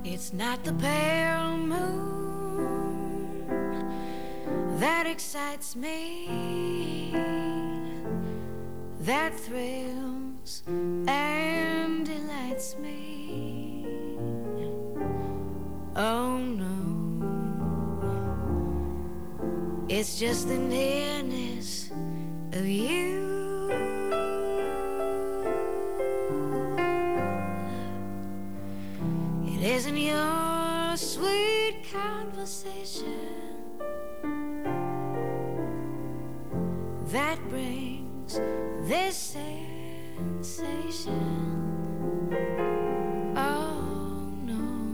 It's not the pale moon that excites me, that thrills and delights me. Oh no, it's just the nearness of you. It isn't your sweet conversation that brings this sensation.